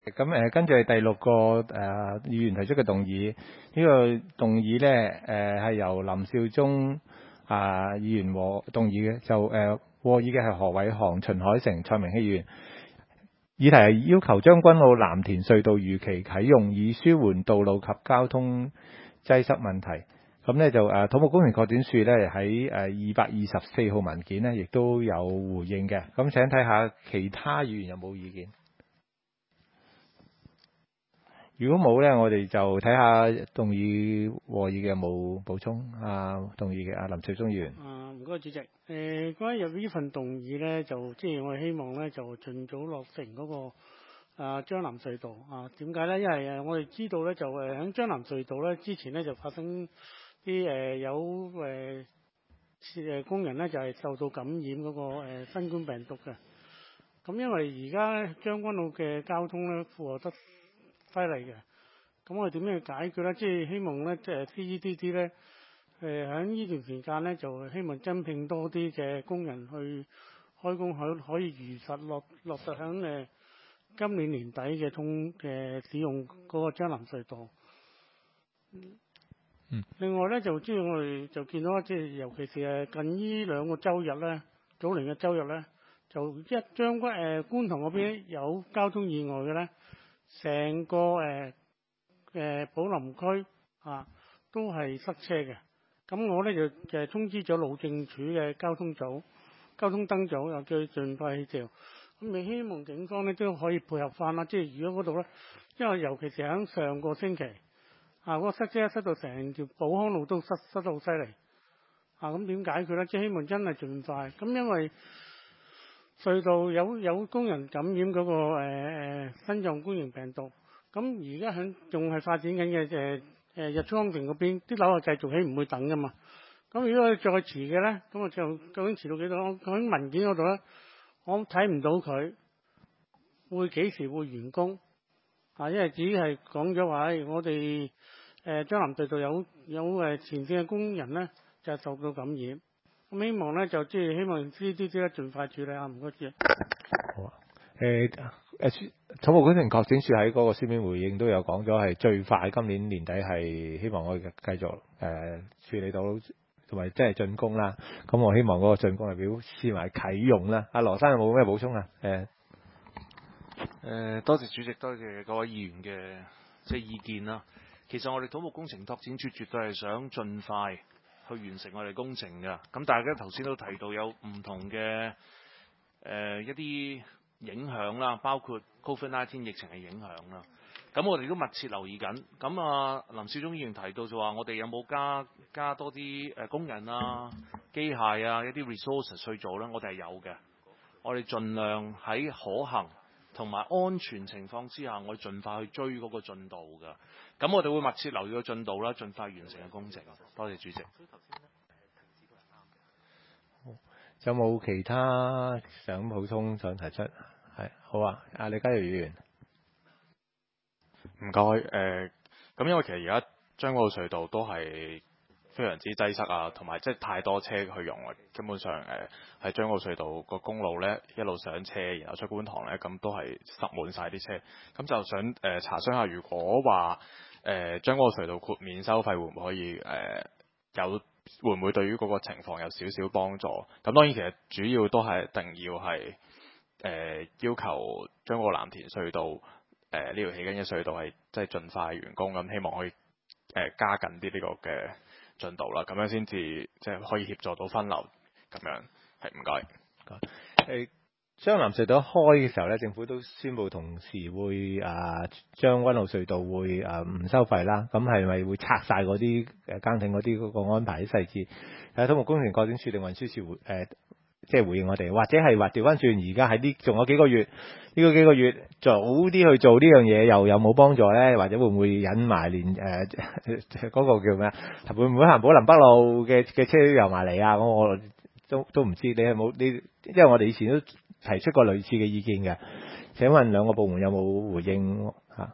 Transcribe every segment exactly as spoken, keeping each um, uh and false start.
咁誒，跟住係第六個誒議員提出嘅動議，呢個動議咧誒係由林少忠啊議員和動議嘅，就誒和議嘅係何偉航、秦海成、蔡明熙議員。議題係要求將軍澳藍田隧道如期啟用，以舒緩道路及交通擠塞問題。咁咧就誒土木工程擴展署咧喺誒二百二十四號文件咧，亦都有回應嘅。咁請睇下其他議員有冇意見。如果冇咧，我哋就睇下動議和議嘅有冇補充。啊，動議嘅啊林少忠議員。 啊，唔該主席。誒、呃，關於呢份動議咧，就即係我哋希望咧就盡早落成嗰、那個啊將藍隧道啊。點解咧？因為誒我哋知道咧就誒喺將藍隧道咧之前咧就發生啲誒、呃、有誒誒、呃、工人咧就係、是、受到感染嗰、那個誒、呃、新冠病毒嘅。咁因為而家咧將軍澳嘅交通咧負荷得犀利嘅，咁我哋點樣去解決咧？即係希望咧，即係 C E D D 咧，誒喺呢段時間咧，就希望增聘多啲嘅工人去開工，可可以如實落落實喺誒今年年底嘅通嘅使用嗰個將藍隧道。 嗯。另外咧，就即係我哋就見到，即係尤其是誒近呢兩個週日咧，早年嘅週日咧，就一將軍誒觀塘嗰邊有交通意外嘅咧。成個誒誒、呃、寶林區啊都係塞車嘅，咁我咧就就通知咗路政署嘅交通組、交通燈組，又叫佢盡快協調。咁你希望警方咧都可以配合翻啦，即係如果嗰度咧，因為尤其是喺上個星期啊，嗰、那個塞車塞到成條寶康路都塞塞得好犀利啊！咁點解決咧？即係希望真係盡快。咁因為隧道有有工人感染嗰、那個誒誒新型冠狀病毒，咁而家響仲係發展緊嘅誒誒日出康城嗰邊啲樓係繼續起，唔會等噶嘛。咁如果佢再遲嘅咧，咁啊就究竟遲到幾多？究竟文件嗰度咧，我睇唔到佢會幾時會完工啊？因為只係講咗話，我哋誒將藍隧道有有誒前線嘅工人咧就係受到感染。咁希望咧就即係希望呢啲啲咧盡快處理啊！唔該主席。 好啊。誒誒，土木工程擴展署喺嗰個書面回應都有講咗，係最快今年年底係希望可以繼續誒、呃、處理到，同埋即係竣工啦。咁我希望嗰個竣工係表示埋啟用啦。阿羅生有冇咩補充啊？誒、 呃、誒，多謝主席，多謝各位議員嘅即係意見啦。其實我哋土木工程拓展署絕對係想盡快去完成我哋工程㗎。咁大家頭先都提到有唔同嘅誒、呃、一啲影響啦，包括 Covid 十九 疫情嘅影響啦。咁我哋都密切留意緊。咁啊，林少忠議員提到就話，我哋有冇加加多啲誒工人啊、機械啊、一啲 resources 去做咧？我哋係有嘅。我哋盡量喺可行同埋安全情況之下，我哋盡快去追嗰個進度㗎。咁我哋會密切留意個進度啦，盡快完成嘅工程。多謝主席。 有冇其他想補充想提出？係好啊，阿李家耀議員。 唔該。誒、呃，咁因為其實而家將軍澳隧道都係非常之擠塞啊，同埋即係太多車去用啊。根本上誒喺將軍澳隧道個公路咧，一路上車，然後出觀塘咧，咁都係塞滿晒啲車。咁就想誒、呃、查詢下，如果話誒將軍澳隧道豁免收費會唔會可以誒、呃、有？會唔會對於嗰個情況有少少幫助？咁當然其實主要都係一定要係誒、呃、要求將個藍田隧道誒呢條起緊嘅隧道係即係盡快完工，咁希望可以誒、呃、加緊啲呢個嘅進度啦，咁樣先至即係可以協助到分流咁樣。係唔該。 誒將藍隧道一開嘅時候咧，政府都宣布同時會啊將軍澳隧道會啊唔收費啦。咁係咪會拆晒嗰啲誒更正嗰啲嗰個安排啲細節？誒土木工程擴展署定運輸署回誒即係回應我哋，或者係話調翻轉，而家喺呢仲有幾個月，呢、呢個幾個月早啲去做呢樣嘢，又有冇幫助咧？或者會唔會引埋連誒嗰、呃嗰個叫咩啊？會唔會行寶林北路嘅嘅車又埋嚟啊？咁我都都唔知。你係冇你，因為我哋以前都提出過類似嘅意見嘅。請問兩個部門有冇回應嚇？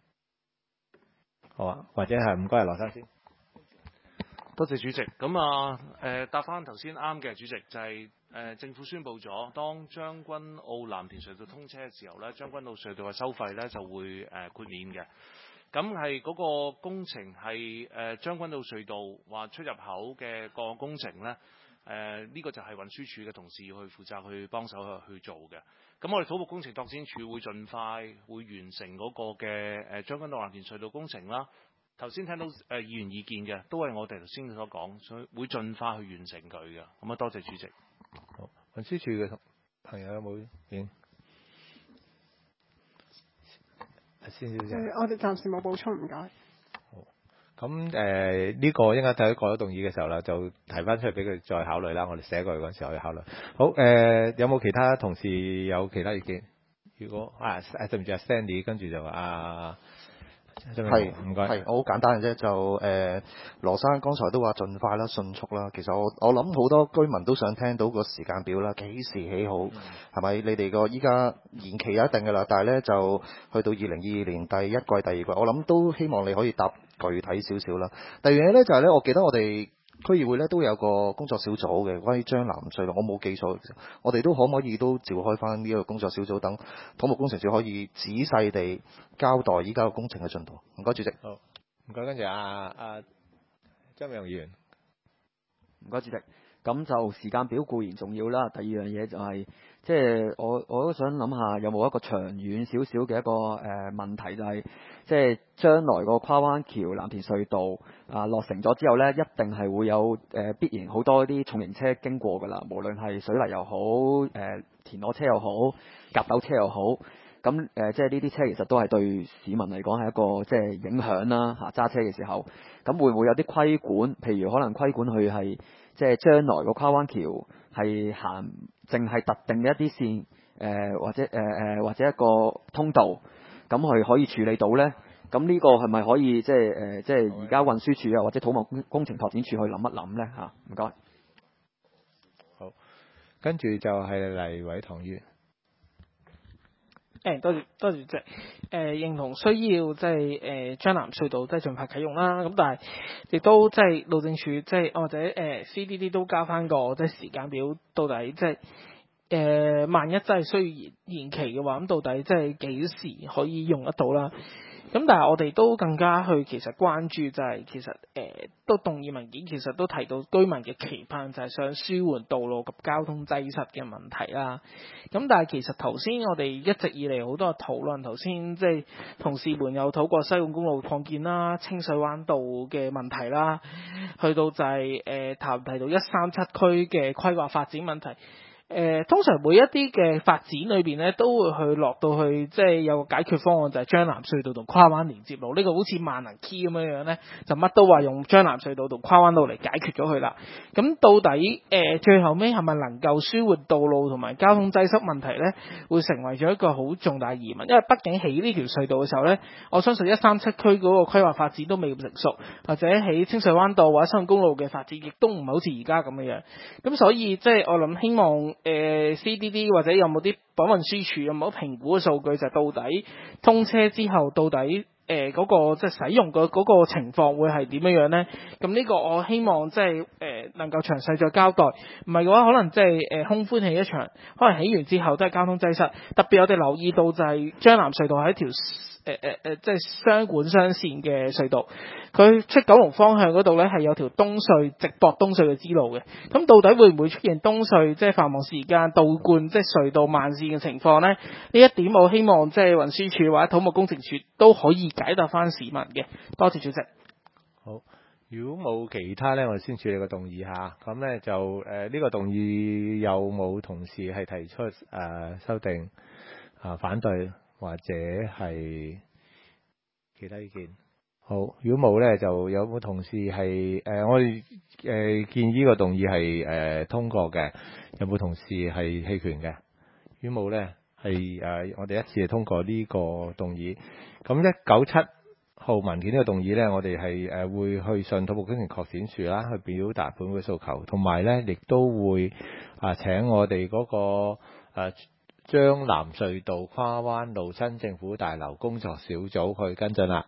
好啊，或者係唔該，羅生先。 多謝主席。咁啊，誒、呃、答翻頭先啱嘅主席，就係、是、 誒政府宣布咗，當將軍澳藍田隧道通車嘅時候咧，將軍澳隧道嘅收費咧就會誒豁免嘅。咁係嗰個工程係誒將軍澳隧道話出入口嘅個工程咧，誒、呃、呢、這個就係運輸署嘅同事去負責去幫手去去做嘅。咁我哋土木工程拓展署會盡快會完成嗰個嘅誒將軍澳藍田隧道工程啦。頭先聽到誒議員意見嘅，都係我哋頭先所講，所以會盡快去完成佢嘅。咁啊，多謝主席。 好，運輸署嘅朋友有冇意見？先小姐， 我哋暫時冇補充，唔該。 好，咁誒呢個應該睇過咗動議嘅時候啦，就提翻出嚟俾佢再考慮啦。我哋寫過去嗰陣時候可以考慮。好，誒、呃、有冇其他同事有其他意見？如果啊誒對唔住啊 Stanley，跟住就話啊。 係唔該， 係我好簡單嘅啫，就誒、呃、羅生剛才都話盡快啦、迅速啦。其實我我諗好多居民都想聽到個時間表啦，幾時起好係咪、嗯？你哋個依家延期有一定㗎啦，但係咧就去到二零二二年第一季、第二季，我諗都希望你可以答具體少少啦。第二樣嘢咧就係咧，我記得我哋區議會咧都有個工作小組嘅，關於將藍隧道，我冇記錯，我哋都可唔可以都召開翻呢個工作小組，等土木工程署可以仔細地交代依家個工程嘅進度。唔該，主席。 好，唔該，跟住阿阿張美容議員。 唔該，主席。咁就時間表固然重要啦，第二樣嘢就係、是，即係我我都想諗下有冇一個長遠少少嘅一個誒、呃、問題，就係、是、即係將來個跨灣橋藍田隧道啊落成咗之後呢，一定係會有誒、呃、必然好多啲重型車經過㗎啦，無論係水泥又好，誒、呃、田螺車又好，甲斗車又好，咁誒、呃、即係呢啲車其實都係對市民嚟講係一個即係影響啦嚇，揸車嘅時候，咁會唔會有啲規管？譬如可能規管佢係。即係將來個跨灣橋係行淨係特定嘅一啲線，誒、呃、或者誒誒、呃、或者一個通道，咁佢可以處理到咧。咁呢個係咪可以即係誒、呃、即係而家運輸署啊或者土木工程拓展署去諗一諗咧嚇？唔該。 好，跟住就係黎偉棠議員。 誒多謝多謝主席，誒認同需要即係誒將藍隧道即係盡快啟用啦。咁但係亦都即係路政署即係或者誒、呃、C D D 都交翻個即係時間表，到底即係誒萬一真係需要延延期嘅話，咁到底即係幾時可以用得到啦？咁但係我哋都更加去其實關注就係、是、其實誒、呃、都動議文件其實都提到居民嘅期盼就係想舒緩道路及交通擠塞嘅問題啦。咁但係其實頭先我哋一直以嚟好多嘅討論，頭先即係同事們有討過西貢公路擴建啦、清水灣道嘅問題啦，去到就係誒談提到一三七區嘅規劃發展問題。誒、呃、通常每一啲嘅發展裏邊咧，都會去落到去即係有個解決方案，就係將藍隧道同跨灣連接路。呢、這個好似萬能 key 咁樣樣咧，就乜都話用將藍隧道同跨灣路嚟解決咗佢啦。咁到底誒、呃、最後尾係咪能夠舒緩道路同埋交通擠塞問題咧？會成為咗一個好重大疑問。因為畢竟起呢條隧道嘅時候咧，我相信一三七區嗰個規劃發展都未成熟，或者喺清水灣道或者西貢公路嘅發展亦都唔係好似而家咁嘅樣。咁所以即係我諗希望。誒、呃、C D D 或者有冇啲保運輸署有冇評估嘅數據，就係、到底通車之後到底誒嗰、呃那個即係使用嘅嗰個情況會係點樣樣咧？咁呢個我希望即係誒能夠詳細再交代。唔係嘅話，可能即係誒空歡喜一場，可能起完之後都係交通擠塞。特別我哋留意到就係將藍隧道係一條。誒誒誒，即係雙管雙線嘅隧道，佢出九龍方向嗰度咧係有條東隧直駁東隧嘅支路嘅。咁到底會唔會出現東隧即係繁忙時間倒灌即係隧道慢線嘅情況咧？呢一點我希望即係運輸署或者土木工程署都可以解答翻市民嘅。多謝主席。 好，如果冇其他咧，我哋先處理個動議下。咁咧就誒呢、呃這個動議有冇同事係提出誒、呃、修訂啊、呃、反對？或者係其他意見。好，如果冇咧，就有冇同事係誒、呃、我哋誒、呃、建議個動議係誒、呃、通過嘅，有冇同事係棄權嘅？如果冇咧，係誒、呃、我哋一次係通過呢個動議。咁一九七號文件呢個動議咧，我哋係誒會去信土木工程拓展署啦，去表達本會訴求，同埋咧亦都會啊、呃、請我哋嗰、那個誒。呃將藍隧道跨灣路新政府大樓工作小組去跟進啦。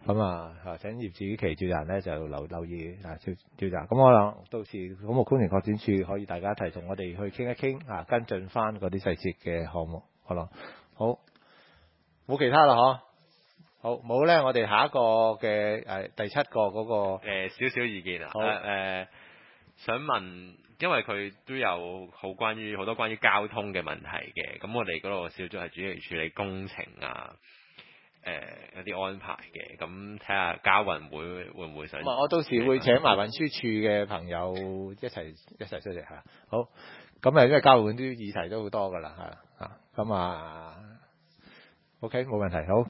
咁啊，啊請葉子琪召集人咧就留留意啊召召集。咁可能到時土木工程拓展處可以大家一齊同我哋去傾一傾啊，跟進翻嗰啲細節嘅項目。好啦，好，冇其他啦嗬。好，冇咧，我哋下一個嘅誒、呃、第七個嗰、那個誒少少意見啊， 好誒、呃、想問，因為佢都有好關於好多關於交通嘅問題嘅，咁我哋嗰個小組係主要處理工程啊，誒有啲安排嘅，咁睇下交運會會唔會想？ 我到時會請埋運輸處嘅朋友一齊一齊出席嚇。好，咁啊，因為交換啲議題都好多噶啦，係啊，咁啊，OK 冇問題，好。